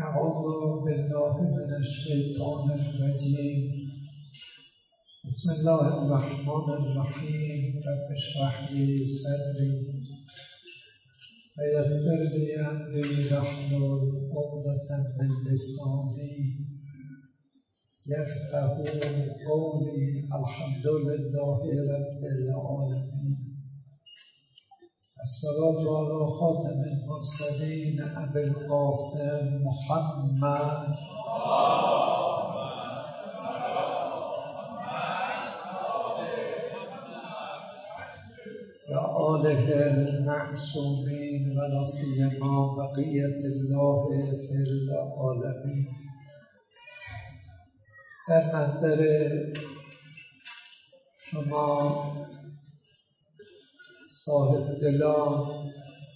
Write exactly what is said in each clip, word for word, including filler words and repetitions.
أعوذ بالله من الشيطان الرجيم بسم الله الرحمن الرحيم رب اشرح لي صدري ويسر لي أمري واحلل عقدة من لساني يفقهوا قولي الحمد لله رب العالمين الصلاة على خاتم المرسلين أبي القاسم محمد وآله المعصومين ولا سيما بقية الله في العالمين. در محضر شما صاحب دلان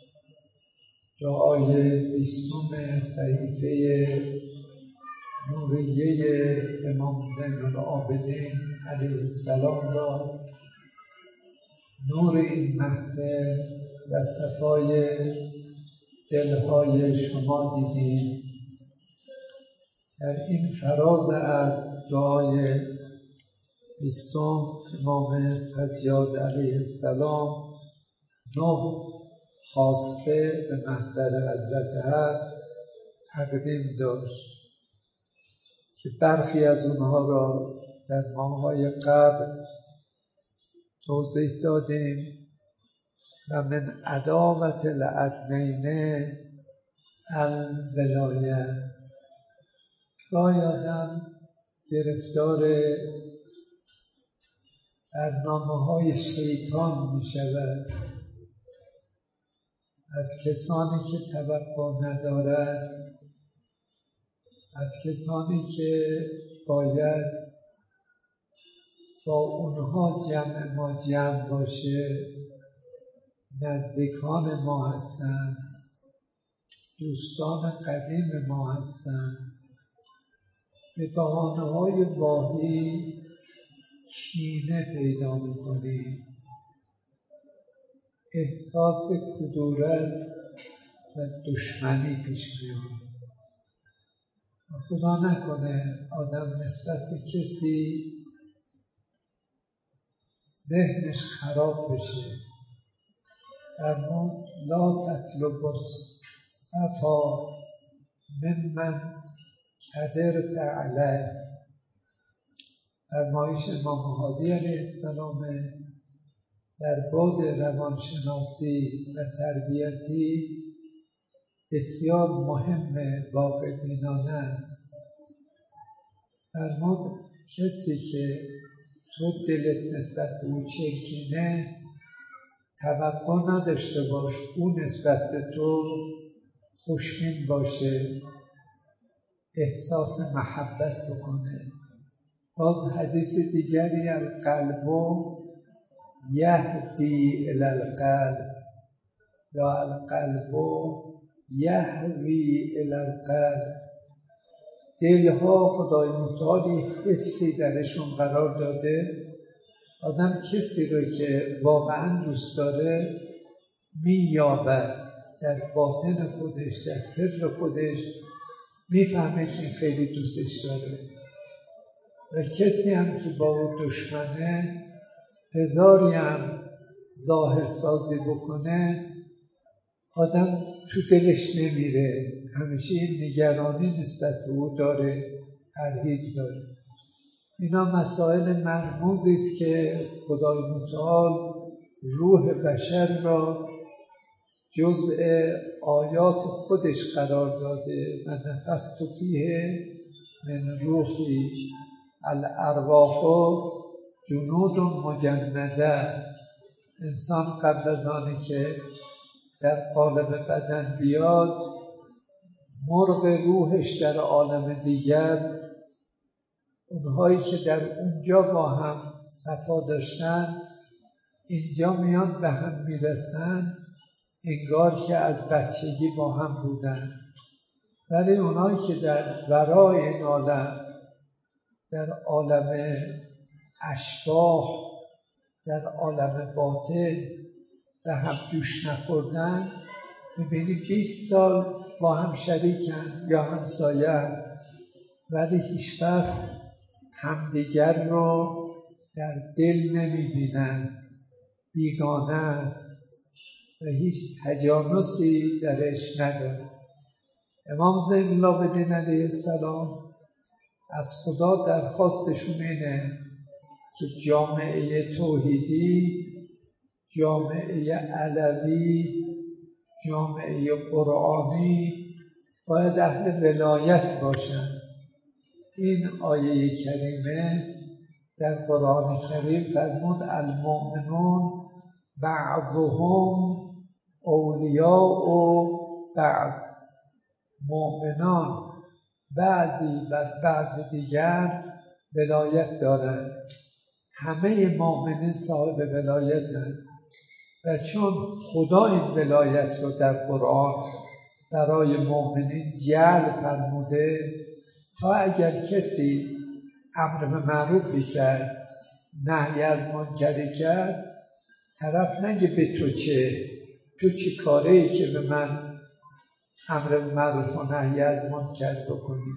دعای بیستم صحیفه نوریه امام زین العابدین علیه السلام را نور این محفل و صفای دلهای شما دیدیم. در این فراز از دعای بیستم امام سجاد علیه السلام نه خواسته به محضر حضرت حق تقدیم داشت که برخی از اونها را در ماه‌های قبل توضیح دادیم و من عداوت الادنین الولایه. گاهی آدم گرفتار برنامه‌های شیطان می شود از کسانی که توقع ندارد، از کسانی که باید با اونها جمع ما جمع باشه، نزدیکان ما هستند، دوستان قدیم ما هستند. به بهانه‌های واهی کینه پیدا می‌کنیم، احساس کدورت و دشمنی پیش می‌آید. خدا نکنه آدم نسبت به کسی ذهنش خراب بشه. فرمود لا تطلب الصفا ممن کدرت علیه. فرمایش امام هادی علیه السلام در بعد روانشناسی و تربیتی بسیار مهم واقع بینانه است. فرمود کسی که تو دلت نسبت به او چرکینه، توقع نداشته باش او نسبت به تو خوشبین باشه، احساس محبت بکنه. باز حدیث دیگری القلب یهدی الی القلب یا القلب یهوی الی القلب. دلها خدای متعالی حسی درشون قرار داده. آدم کسی رو که واقعا دوست داره مییابد در باطن خودش، در سر خودش میفهمه که خیلی دوستش داره. و کسی هم که با او دشمنه، هزاری هم ظاهر سازی بکنه، آدم تو دلش نمیره، همیشه این نگرانی نسبت به او داره، پرهیز داره. اینا مسائل مرموزی است که خدای متعال روح بشر را جزء آیات خودش قرار داده و نفخت فیه من روحی الارواح جنود مجنده. انسان قبل از آنی که در قالب بدن بیاد، مرغ روحش در عالم دیگر، اونهایی که در اونجا با هم صفا داشتن، اینجا میان به هم میرسن انگار که از بچگی با هم بودن. ولی اونهایی که در ورای این عالم، در عالم اشباح، در عالم باطن به هم جوش نخوردن، میبینی بیست سال با هم شریکن یا همسایه، ولی هیچ وقت همدیگر رو در دل نمیبینند، بیگانه است و هیچ تجانسی درش نداره. امام زین العابدین علیه السلام از خدا درخواستشون اینه که جامعه توحیدی، جامعه علوی، جامعه قرآنی باید اهل ولایت باشن. این آیه کریمه در قرآن کریم فرمود المؤمنون بعضهم اولیاء و بعض، مؤمنان بعضی بر بعض دیگر ولایت دارند. همه مؤمنین صاحب ولایتند و چون خدا این ولایت رو در قرآن برای مؤمنین جعل فرموده تا اگر کسی امر به معروفی کرد، نهی از منکری کرد، طرف نگه به تو چه، تو چی کاری که به من امر به معروف و نهی از منکر بکنی.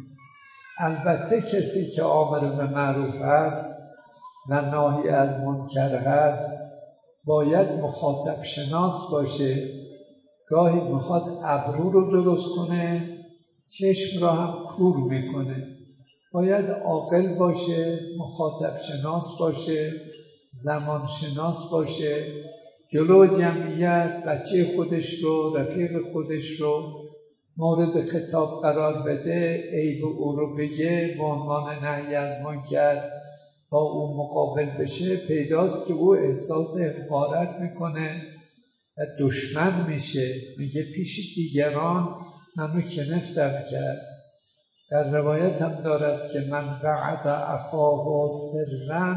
البته کسی که آمر به معروف هست و ناهی از منکر هست باید مخاطب شناس باشه. گاهی میخواد ابرو رو درست کنه، چشم را هم کور میکنه. باید عاقل باشه، مخاطب شناس باشه، زمان شناس باشه، جلو جمعیت بچه خودش رو، رفیق خودش رو مورد خطاب قرار بده، عیب او رو بگه، به عنوان نهی از منکر با او مقابل بشه. پیداست که او احساس حقارت میکنه و دشمن میشه، میگه پیش دیگران منو کنفتم کرد. در روایت هم دارد که من وعد اخاه سرا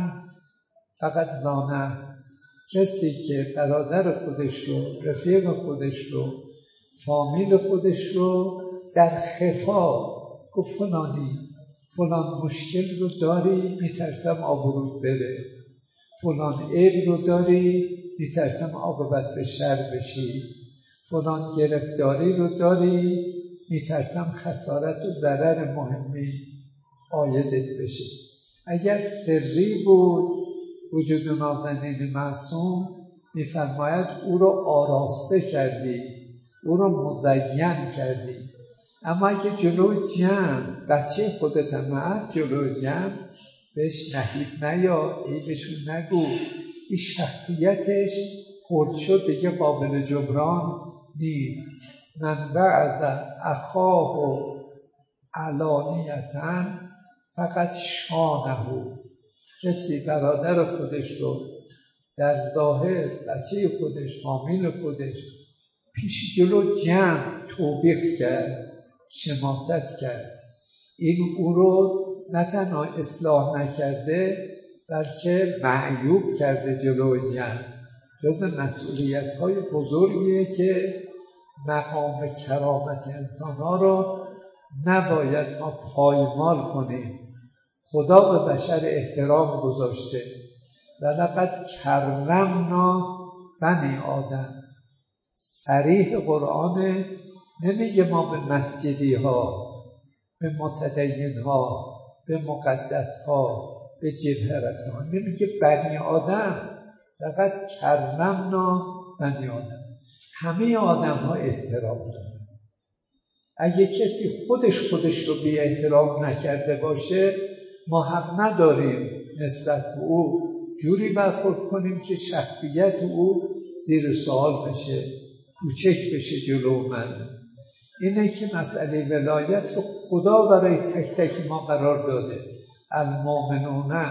فقط زانه، کسی که برادر خودش رو، رفیق خودش رو، فامیل خودش رو در خفا گفت فلانی فلان مشکل رو داری میترسم آبروت بره، فلان عیب رو داری میترسم عاقبت به شر بشی، فلان گرفتاری رو داری میترسم خسارت و ضرر مهمی عایدت بشه. اگر سری بود وجود نازنین معصوم میفرماید او رو آراسته کردی، او رو مزین کردی. اما اگه جلو جمع بچه خودت هم جلو جمع بهش نهیب نیا، عیبشون نگو، این شخصیتش خرد شد دیگه قابل جبران نیست. من بعض اخاه و علانیتاً فقط شانه، کسی برادر خودش رو در ظاهر بچه خودش، فامیل خودش پیش جلو جمع توبیخ کرد، شماتت کرد، این او رو نه تنها اصلاح نکرده بلکه معیوب کرده جلو جمع. جز مسئولیت‌های بزرگیه که مقام کرامت انسان‌ها رو نباید ما پایمال کنیم. خدا به بشر احترام گذاشته ولقد کرمنا بنی آدم. صریح قرآن نمیگه ما به مسجدی ها، به متدین ها، به مقدس ها، به جبهرت ها، نمیگه بنی آدم. لقد کرمنا بنی آدم، همه آدم ها احترام دارن. اگه کسی خودش خودش رو بی احترام نکرده باشه ما حق نداریم نسبت به او جوری برخورد کنیم که شخصیت او زیر سوال بشه، کوچک بشه جلو من. اینه که مسئله ولایت رو خدا برای تک تک ما قرار داده. المؤمنون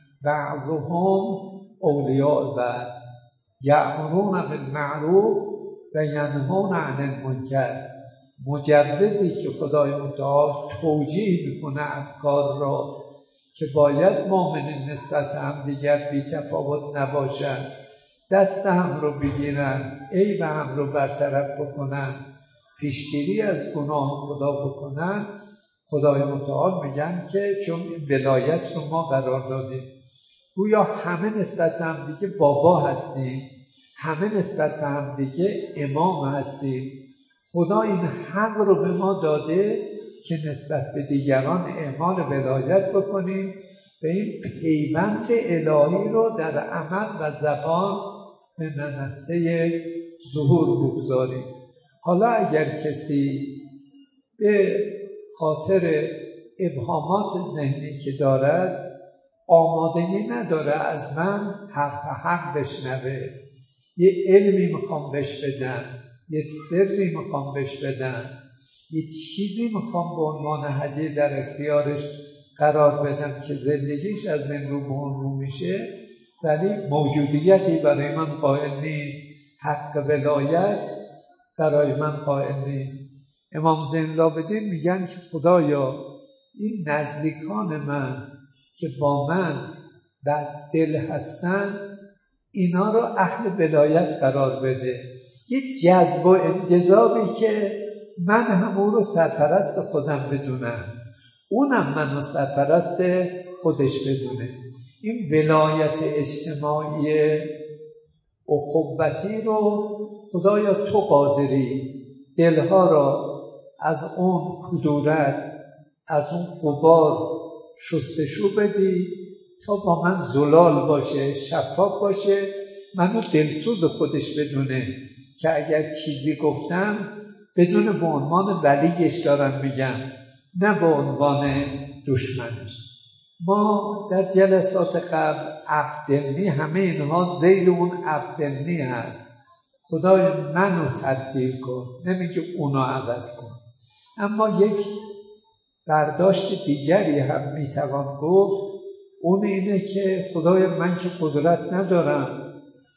بعضهم اولیاء بعض یأمرون بالمعروف و ینهون عن المنکر. مجوزی که خدای متعال توجیه میکنه افکار را که باید مؤمنین نسبت هم دیگر بی تفاوت نباشند، دست هم رو بگیرن، عیب هم رو برطرف بکنن، پیشگیری از گناه خدا بکنن. خدای متعال میگن که چون ولایت رو ما قرار دادیم، گویا همه نسبت هم دیگه بابا هستیم، همه نسبت هم دیگه امام هستیم. خدا این حق رو به ما داده که نسبت به دیگران اعمال ولایت بکنیم و این پیوند الهی رو در عمل و زبان به منصه ظهور بگذاریم. حالا اگر کسی به خاطر ابهامات ذهنی که دارد آمادگی نداره از من حرف حق بشنوه، یه علمی میخوام بهش بدم، یه سری میخوام بهش بدم، یه چیزی میخوام به عنوان هدیه در اختیارش قرار بدم که زندگیش از این رو به اون رو میشه، ولی موجودیتی برای من قائل نیست، حق ولایت برای من قائل نیست. امام زین العابدین میگن که خدایا این نزدیکان من که با من در دل هستن اینا رو اهل ولایت قرار بده، یه جذب و انجذابی که من هم اون رو سرپرست خودم بدونم، اونم منو سرپرست خودش بدونه. این ولایت اجتماعی اخوتی رو خدایا تو قادری دلها را از اون کدورت، از اون غبار شستشو بدی تا با من زلال باشه، شفاف باشه، منو دلسوز خودش بدونه که اگر چیزی گفتم بدون به عنوان ولیش دارم میگم، نه به عنوان دشمنش. ما در جلسات قبل عبدالنی، همه اینها ذیل اون عبدالنی هست. خدای منو تبدیل کن، نمیگه اونو عوض کن. اما یک برداشت دیگری هم میتوان گفت، اون اینه که خدای من که قدرت ندارم،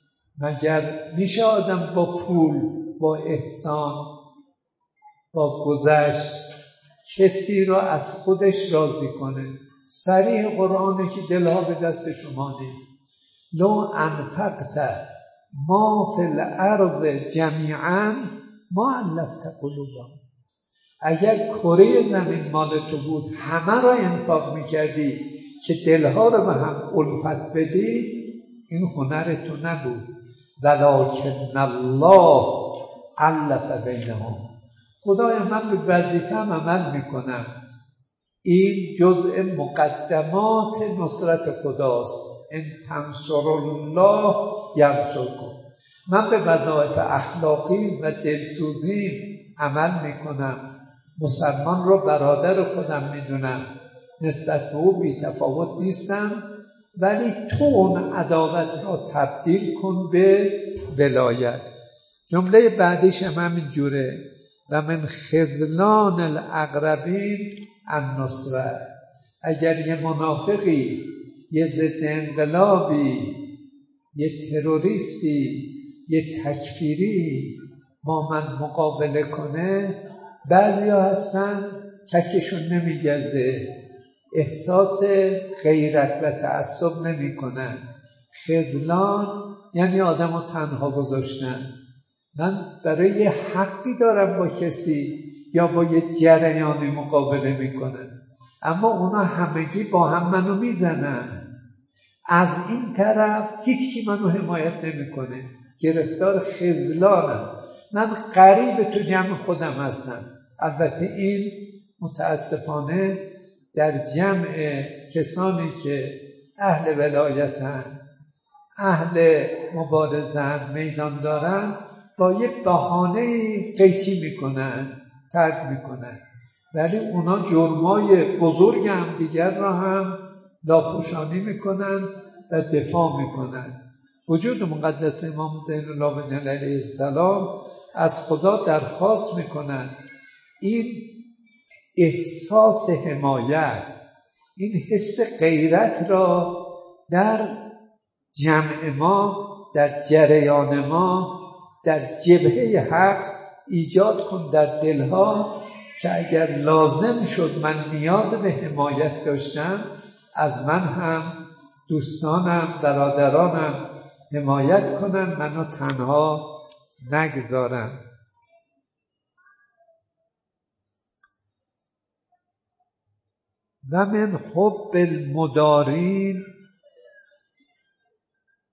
مگر میشه آدم با پول، با احسان، با گذشت کسی را از خودش راضی کنه؟ صریح قرآنه که دلها به دست شما نیست. لو انفقت ما فی الارض جمیعا ما الفت قلوبهم. اگر کره زمین مال تو بود همه را انفاق میکردی که دلها رو به هم الفت بدی، این هنر تو نبود. ولکن الله الف بینهم. خدایا من به وظیفه‌ام عمل میکنم، این جزء مقدمات نصرت خداست. ان تنصر الله ینصرکم. من به وظایف اخلاقی و دلسوزی عمل میکنم، مسلمان رو برادر خودم میدونم، نسبت به او بی تفاوت نیستم، ولی تو اون عداوت را تبدیل کن به ولایت. جمله بعدیش هم همین جوره، و من خذلان الاقربین النصرت. اگر یه منافقی، یه ضد انقلابی، یه تروریستی، یه تکفیری با من مقابله کنه، بعضی ها هستن تکشون نمیگزه، احساس غیرت و تعصب نمی کنن. خذلان یعنی آدم رو تنها گذاشتن. من برای یه حقی دارم با کسی یا با یه جریانی مقابله میکنم، اما اونا همگی با هم منو میزنن. از این طرف هیچ کی منو حمایت نمیکنه، گرفتار خذلانم. من غریب تو جمع خودم هستم. البته این متاسفانه در جمع کسانی که اهل ولایتن، اهل مبارزن، میدان دارن، با یه بهانه قیچی میکنن، ترک میکنن، ولی اونا جرمای بزرگ هم دیگر را هم لاپوشانی میکنن و دفاع میکنن. وجود مقدس امام زین العابدین علیه السلام از خدا درخواست میکنن این احساس حمایت، این حس غیرت را در جمع ما، در جریان ما، در جبهه حق ایجاد کن در دلها، که اگر لازم شد من نیاز به حمایت داشتم، از من هم دوستانم، برادرانم حمایت کنن، منو تنها نگذارن. و من حب المدارین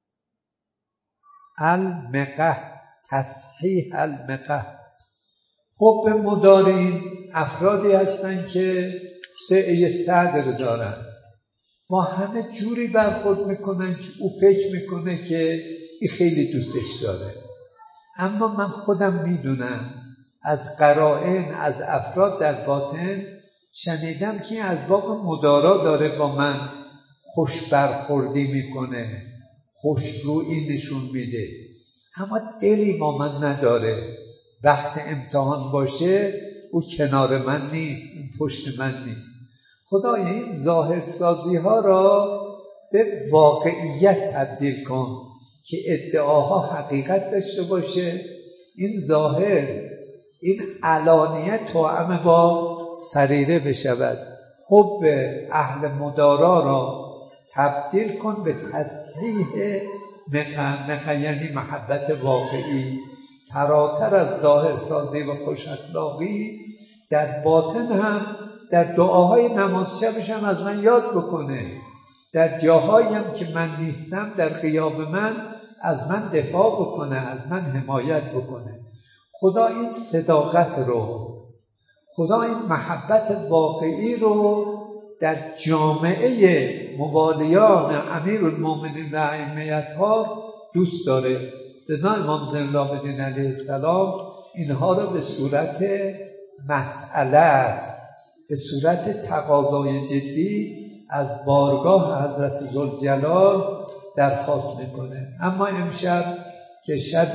المقه تصحیح المقه. حب مدارین افرادی هستن که سعه صدر دارن، با همه جوری برخورد میکنن که او فکر میکنه که این خیلی دوستش داره. اما من خودم میدونم از قرائن، از افراد در باطن شنیدم که از باب مدارا داره با من خوش برخوردی میکنه، خوشرویی نشون میده، اما دلی با من نداره. وقت امتحان باشه او کنار من نیست، این پشت من نیست. خدای این ظاهرسازی ها را به واقعیت تبدیل کن که ادعاها حقیقت داشته باشه. این ظاهر، این علانیت توأم با سریره بشود. حب اهل مدارا را تبدیل کن به تصحیح مقام، مقام یعنی محبت واقعی، فراتر از ظاهر سازی و خوش اخلاقی. در باطن هم در دعاهای نماز شبش هم از من یاد بکنه، در جاهایی هم که من نیستم در غیاب من از من دفاع بکنه، از من حمایت بکنه. خدا این صداقت رو، خدا این محبت واقعی رو در جامعه موالیان امیرالمومنین و ائمه اطهار دوست داره. لذا امام زین العابدین علیه السلام اینها رو به صورت مسئلت، به صورت تقاضای جدی از بارگاه حضرت ذوالجلال درخواست میکنه. اما امشب که شب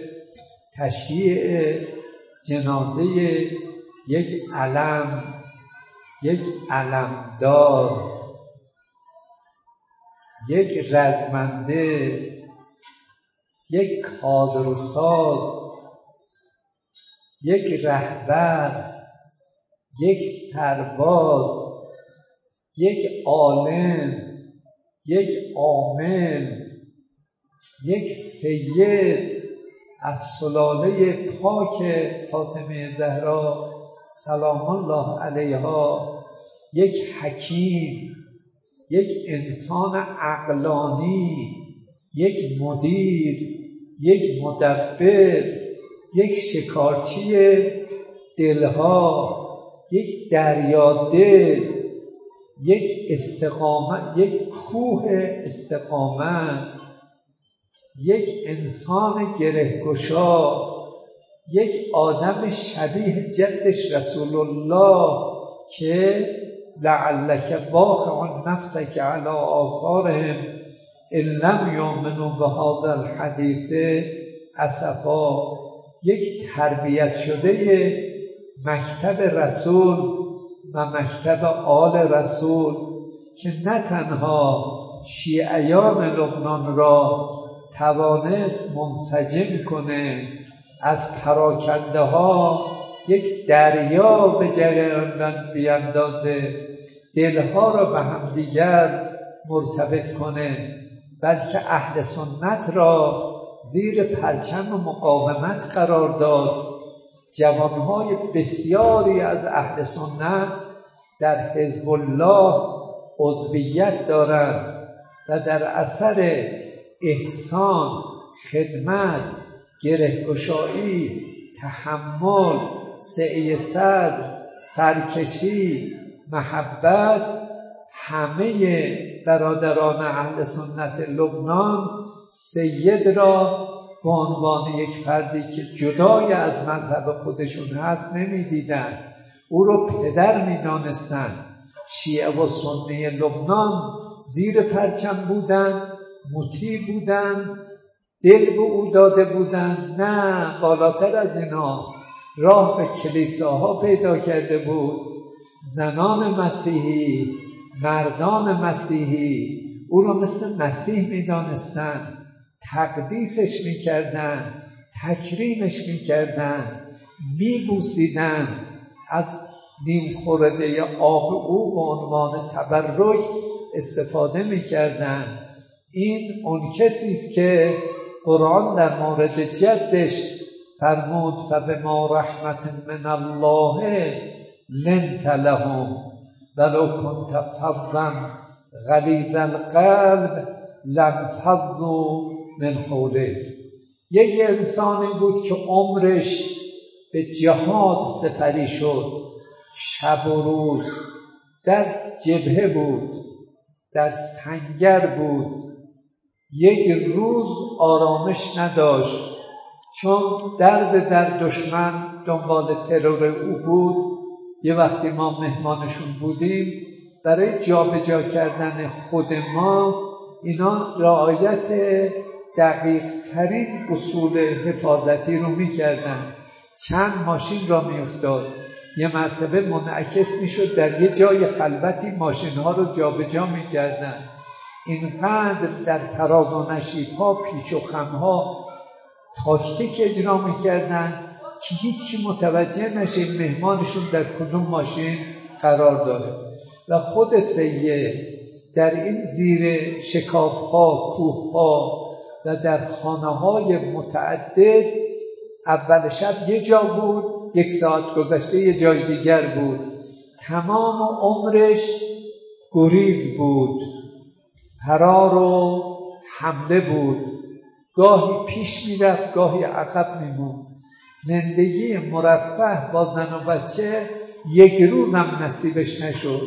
تشییع جنازه یک علم، یک علمدار، یک رزمنده، یک کادرساز، یک رهبر، یک سرباز، یک عالم، یک عامل، یک سید از سلاله پاک فاطمه زهرا سلام الله علیها، یک حکیم، یک انسان عقلانی، یک مدیر، یک مدبر، یک شکارچی دلها، یک دریادل، یک استقامت، یک کوه استقامت، یک انسان گرهگشا، یک آدم شبیه جدش رسول الله که لعلک باخع نفسک علی آثارهم ان لم یؤمنوا بهذا الحدیث اسفا، یک تربیت شده مکتب رسول و مکتب آل رسول که نه تنها شیعیان لبنان را توانست منسجم کنه، از پراکنده ها یک دریا به جریان بیندازه، دلها را به همدیگر مرتبط کنه، بلکه اهل سنت را زیر پرچم مقاومت قرار داد. جوانهای بسیاری از اهل سنت در حزب الله عضویت دارند و در اثر احسان، خدمت، گرهگشایی، تحمل، سعی صدر، سرکشی، محبت، همه برادران اهل سنت لبنان سید را به عنوان یک فردی که جدای از مذهب خودشون هست نمیدیدن، او رو پدر میدانستن. شیعه و سنی لبنان زیر پرچم بودن، مطیع بودند، دل به او داده بودند. نه، بالاتر از اینا راه به کلیساها پیدا کرده بود. زنان مسیحی، مردان مسیحی او را مثل مسیح میدانستند، تقدیسش میکردند، تکریمش میکردند، میبوسیدند، از نیم خورده آب او به عنوان تبرک استفاده میکردند. این اون کسی است که قرآن در مورد جدش فرمود فبما رحمت من الله لنت لهم ولو كنت فظا غلیظ القلب لانفضوا من حولک. یک انسانی بود که عمرش به جهاد سپری شد. شب و روز در جبهه بود، در سنگر بود، یک روز آرامش نداشت، چون در به در دشمن دنبال ترور او بود. یه وقتی ما مهمانشون بودیم، برای جابجا کردن خود ما اینا رعایت دقیق ترین اصول حفاظتی رو میکردن. چند ماشین را میافتاد، یه مرتبه منعکس میشد، در یه جای خلوتی ماشین ها رو جابجا میکردن. اینقدر در فراز و نشیب ها، پیچ و خم ها تاکتیک اجرا میکردن که هیچی متوجه نشه مهمانشون در کدوم ماشین قرار داره. و خود سید در این زیر شکاف ها، کوه ها و در خانه های متعدد، اول شب یه جا بود، یک ساعت گذشته یه جای دیگر بود. تمام عمرش گریز بود، فرار و حمله بود، گاهی پیش میرفت، گاهی عقب میموند. زندگی مرفه با زن و بچه یک روز هم نصیبش نشد،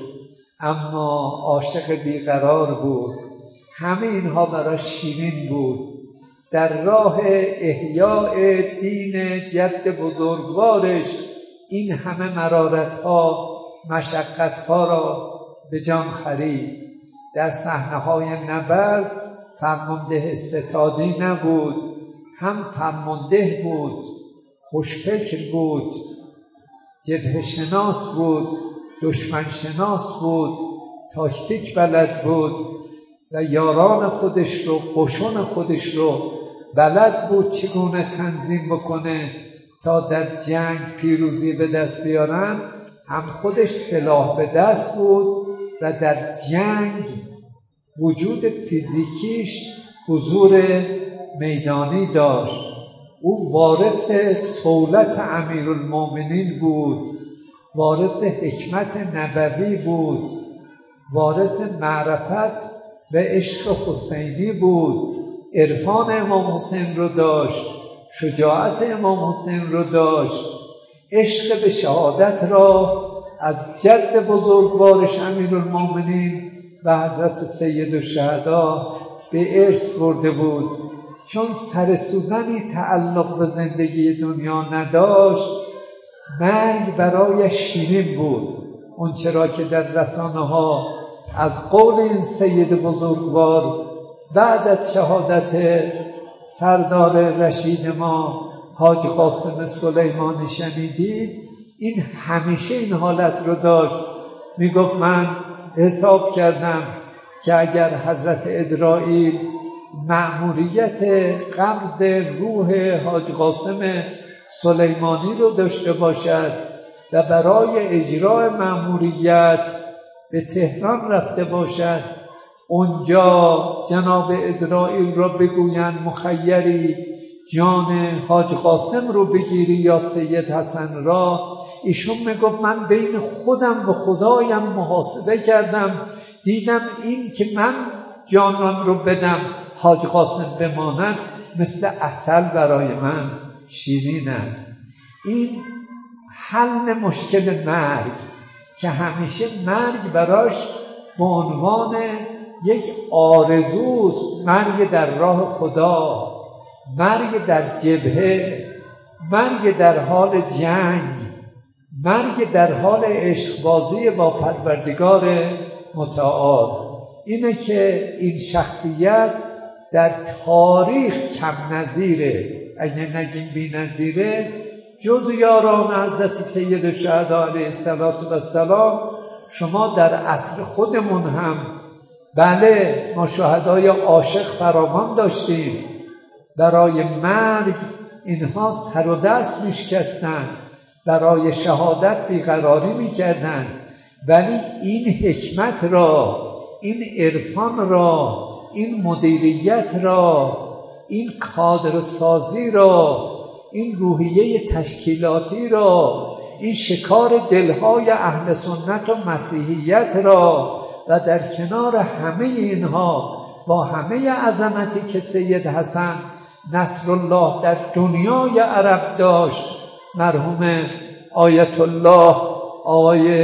اما عاشق بیقرار بود. همه اینها براش شیرین بود. در راه احیاء دین جد بزرگوارش این همه مرارت‌ها، مشقت‌ها را به جان خرید. در صحنه‌های نبرد فرمانده ستادی نبود، هم فرمانده بود، خوشفکر بود، جبهه شناس بود، دشمن شناس بود، تاکتیک بلد بود و یاران خودش رو، قشون خودش رو بلد بود چگونه تنظیم بکنه تا در جنگ پیروزی به دست بیارن. هم خودش سلاح به دست بود و در جنگ وجود فیزیکیش حضور میدانی داشت. او وارث صولت امیرالمومنین بود، وارث حکمت نبوی بود، وارث معرفت و عشق حسینی بود. عرفان امام حسین رو داشت، شجاعت امام حسین رو داشت، عشق به شهادت را از جد بزرگوارش امیرالمومنین و حضرت سید الشهدا به ارث برده بود. چون سر سوزنی تعلق به زندگی دنیا نداشت، مرگ برایش شیرین بود. اون چرا که در رسانه ها از قول این سید بزرگوار بعد از شهادت سردار رشید ما حاج قاسم سلیمانی شنیدید، این همیشه این حالت رو داشت. میگفت من حساب کردم که اگر حضرت عزرائیل مأموریت قبض روح حاج قاسم سلیمانی رو داشته باشد و برای اجرای مأموریت به تهران رفته باشد، اونجا جناب عزرائیل را بگویند مخیری جان حاج قاسم رو بگیری یا سید حسن را، ایشون میگفت من بین خودم و خدایم محاسبه کردم، دیدم این که من جانم رو بدم حاج قاسم بماند مثل عسل برای من شیرین است. این حل مشکل مرگ که همیشه مرگ براش به عنوان یک آرزوست، مرگ در راه خدا، مرگ در جبهه، مرگ در حال جنگ، مرگ در حال عشقبازی با پروردگار متعال. اینه که این شخصیت در تاریخ کم نظیره، اگه نگیم بی نظیره، جز یاران حضرت سید الشهدا علیه السلام. شما در عصر خودمون هم بله ما شهدای عاشق فراوان داشتیم، برای مرگ اینها سر و دست میشکستن، برای شهادت بیقراری میکردن، ولی این حکمت را، این عرفان را، این مدیریت را، این کادر سازی را، این روحیه تشکیلاتی را، این شکار دلهای اهل سنت و مسیحیت را و در کنار همه اینها با همه عظمتی که سید حسن نصرالله در دنیای عرب داشت، مرحوم آیت الله آقای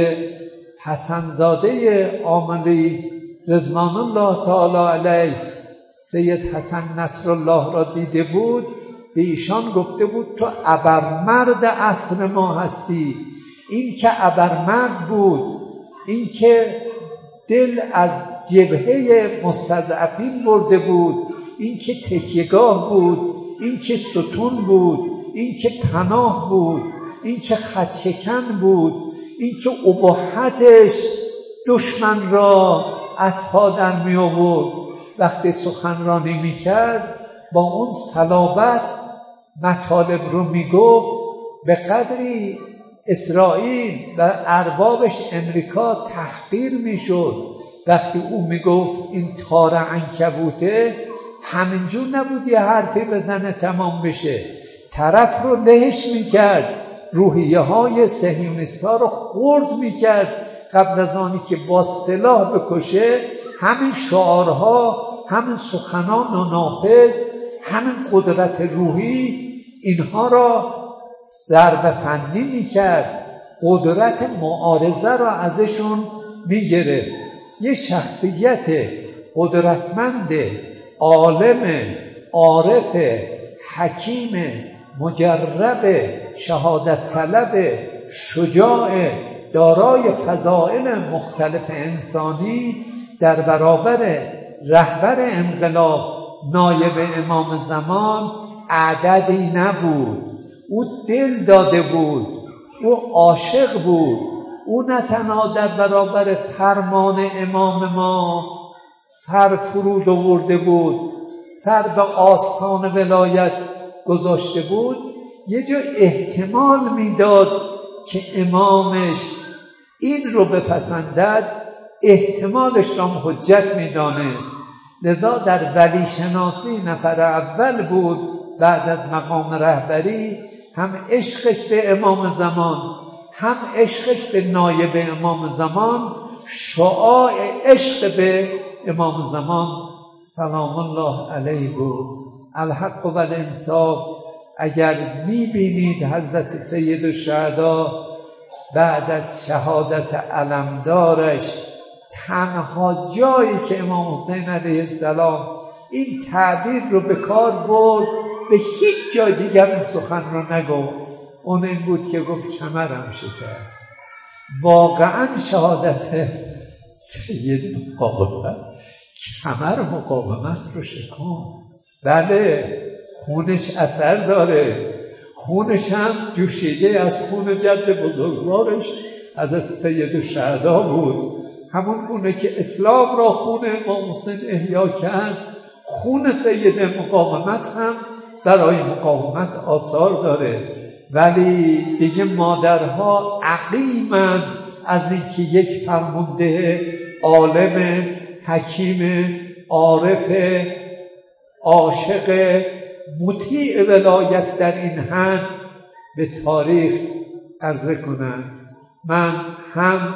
حسنزاده آملی رضوان الله تعالی علیه سید حسن نصرالله را دیده بود، به ایشان گفته بود تو ابرمرد عصر ما هستی. این که ابرمرد بود، این که دل از جبهه مستضعفین برده بود، این که تکیهگاه بود، این که ستون بود، این که پناه بود، این که خدشکن بود، این که ابهتش دشمن را از پا در می آورد. وقتی سخنرانی می کرد با اون صلابت مطالب رو می گفت، به قدری اسرائیل و اربابش امریکا تحقیر می شد. وقتی او می گفت این تار عنکبوته، همینجور نبود یه حرفی بزنه تمام بشه، طرف رو لهش می کرد، روحیه های صهیونیست‌ها رو خرد می کرد. قبل از آنی که با سلاح بکشه، همین شعارها، همین سخنان نانافذ، همین قدرت روحی، اینها را ضرب فنی میکرد، قدرت معارضه را ازشون میگرفت. یه شخصیت قدرتمند، عالم، عارف، حکیم، مجرب، شهادت طلب، شجاع، دارای فضائل مختلف انسانی در برابر رهبر انقلاب نایب امام زمان عددی نبود. او دل داده بود، او عاشق بود، او نه تنها در برابر فرمان امام ما سر فرود آورده بود، سر به آستان ولایت گذاشته بود، یه جا احتمال میداد که امامش این رو بپسندد، احتمالش را حجت میدانست. لذا در ولی شناسی نفر اول بود بعد از مقام رهبری، هم عشقش به امام زمان، هم عشقش به نایب امام زمان، شعاع عشق به امام زمان سلام الله علیه بود. الحق و الانصاف. اگر میبینید حضرت سید الشهدا بعد از شهادت علمدارش تنها جایی که امام حسین علیه السلام این تعبیر رو به کار برد، به هیچ جای دیگر این سخن رو نگفت، اون این بود که گفت کمرم شکست. واقعا شهادت سید مقاومت کمر مقاومت رو شکن. بله، خونش اثر داره، خونش هم جوشیده از خون جد بزرگوارش حضرت سید الشهدا بود، همون خونه که اسلام را خون امام حسین احیا کرد. خون سید مقاومت هم برای مقاومت آثار داره، ولی دیگه مادرها عقیمند از اینکه یک فرمانده عالم، حکیم، عارف، عاشق، مطیع ولایت در این حد به تاریخ عرضه کنند. من هم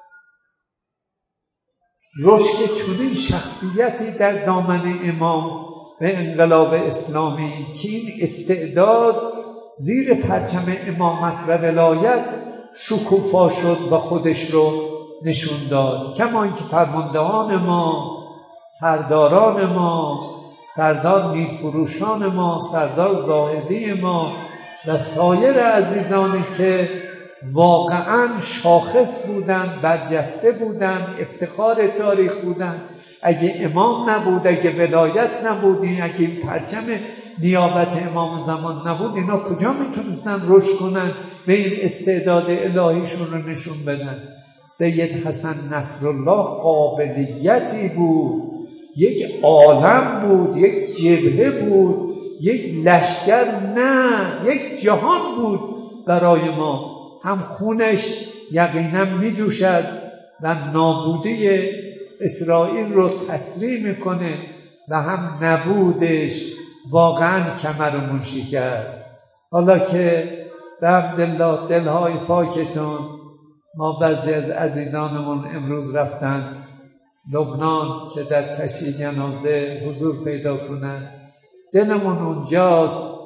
رشد چنین شخصیتی در دامن امام و انقلاب اسلامی که این استعداد زیر پرچم امامت و ولایت شکوفا شد و خودش رو نشون داد، کما اینکه فرماندهان ما، سرداران ما، سردار نیلفروشان ما، سردار زاهدی ما و سایر عزیزانی که واقعا شاخص بودند، برجسته بودند، افتخار تاریخ بودند، اگه امام نبود، اگه ولایت نبود، اگه پرچم نیابت امام زمان نبود، اینا کجا میتونستن رشد کنن به این استعداد الهیشون رو نشون بدن؟ سید حسن نصرالله قابلیتی بود، یک عالم بود، یک جبهه بود، یک لشکر، نه یک جهان بود برای ما. هم خونش یقینا می جوشد و نابودی اسرائیل رو تسلیم میکنه و هم نبودش واقعا کمرمون شکست. حالا که به عبدالله دلهای پاکتون، ما بعضی از عزیزانمون امروز رفتن لبنان که در تشییع جنازه حضور پیدا کنن، دلمون اونجاست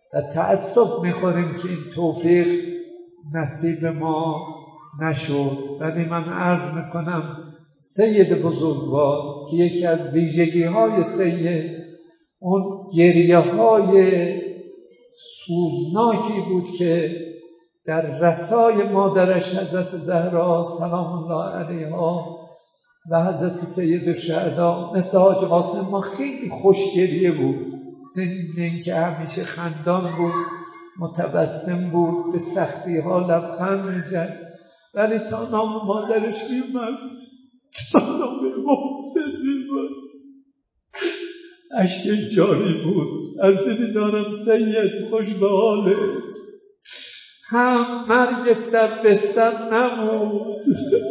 و تأسف میخوریم که این توفیق نصیب ما نشد. ولی من عرض میکنم سید بزرگوار که یکی از ویژگی های سید اون گریه های سوزناکی بود که در رسای مادرش حضرت زهرا سلام الله علیها و حضرت سید الشهدا مثل حاج قاسم ما خیلی خوشگریه بود، ضمن اینکه همیشه خندان بود، متبسم بود، به سختی ها لبخند میزد، ولی تا نام مادرش میومد، تا نام محسن میومد اشکش جاری بود. عرض می‌دارم سید خوش به حالت، هم مرگت در بستر نمود،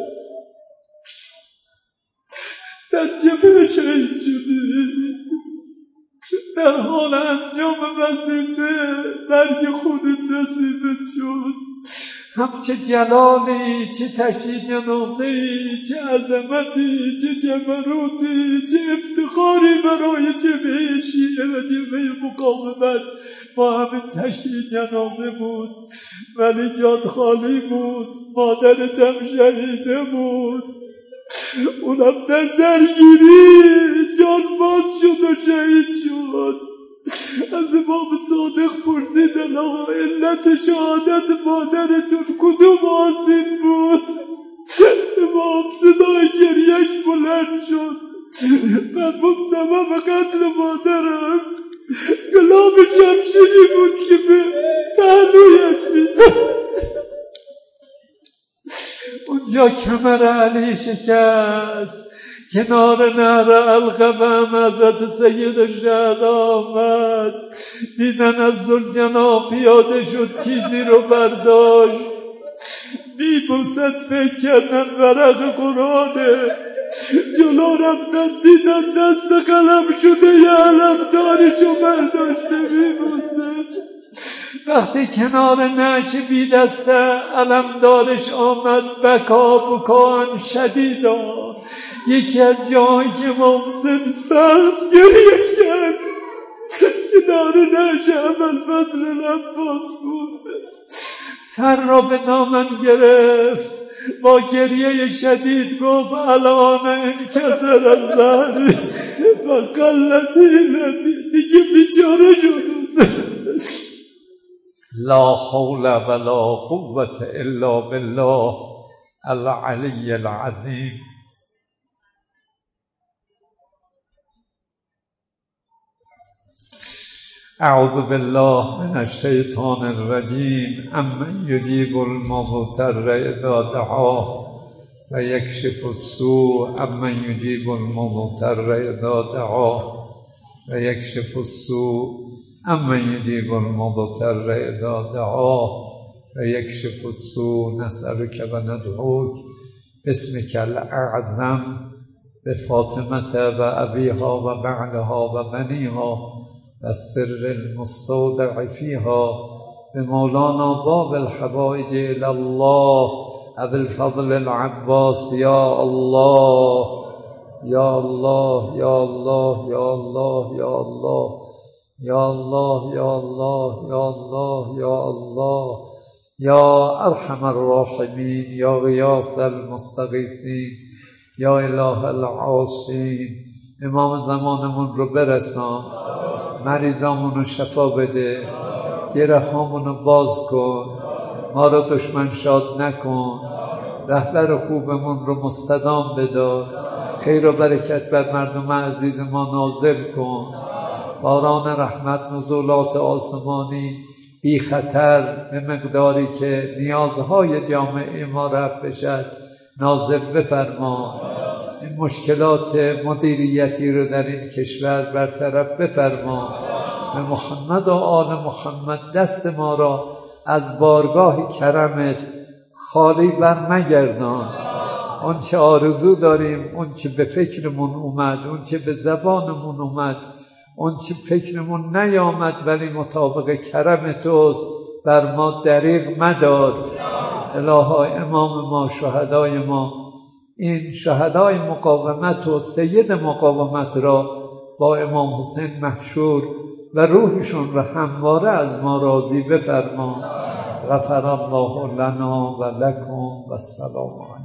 در جبهه شهید شدی، در حال انجام وظیفه مرگ خودت نصیبت شد. همچه جلالی، چه تشییع جنازه‌ای، چه عظمتی، چه جبروتی، چه افتخاری برای جبهه شیعه و جبهه مقاومت با همین تشییع جنازه بود، ولی جات خالی بود. مادرت هم شهیده بود، اونم در درگیری جان باز شد و شهید شد. از امام صادق پرسیدن آقا علت شهادت مادرتون کدوم آسیب بود؟ امام صدای گریهش بلند شد، فرمود سبب قتل مادرم گلاب شمشیری بود که به پهلویش میزد. اونجا کمر علی شکست، کنار نهر القبم حضرت سید الشهدا آمد، دیدن از ذوالجناح پیاده شد، چیزی رو برداشت میبوسد، فکر کردن ورق قرآنه، جلو رفتن دیدن دست قلم شده یه علمدارشو برداشته میبوسد. وقتی کنار نعش بی دسته علمدارش آمد، بکا بکان شدیدا، یکی از جایی که محسن سخت گریه کرد کنار نعش ابوالفضل العباس بود، سر را به دامن گرفت، با گریه شدید گفت الان انکسر الظهر و قلت حیلتی، دیگه بیچاره شد. لا حول ولا قوة الا بالله العلی العظیم. اعوذ بالله من الشیطان الرجیم. امن یجیب المضطر اذا دعاه و یکشف السوء، امن یجیب المضطر اذا دعاه و یکشف السوء، امن یجیب المضطر اذا دعاه و یکشف السوء. نسألک و ندعوک باسمک الاعظم بفاطمة و ابیها و بعلها و بنیها و سر المستودع فیها بمولانا باب الحوائج الی الله ابو الفضل العباس. یا الله یا الله یا الله یا الله یا الله یا الله یا الله یا الله یا الله یا ارحم الراحمین یا غیاث المستغیثین یا اله العاصین. امام زمانمون رو برسان، مریضامون رو شفا بده، گرهامون رو باز کن، ما رو دشمن شاد نکن، رهبر خوبمون رو مستدام بدار، خیر و برکت بر مردم عزیز ما نازل کن، باران رحمت نزولات آسمانی بی خطر به مقداری که نیازهای جامعه ما رفع بشد نازل بفرما. این مشکلات مدیریتی رو در این کشور برطرف بفرما. به محمد و آل محمد دست ما را از بارگاه کرمت خالی بر مگردان. اون چه آرزو داریم، اون چه به فکرمون اومد، اون چه به زبانمون اومد، اون چه فکرمون نیامد ولی مطابق کرم توست، بر ما دریغ مدار. الها امام ما، شهدای ما، این شهدای مقاومت و سید مقاومت را با امام حسین محشور و روحشون رو همواره از ما راضی بفرما. غفر الله لنا و لکم و السلام علیکم.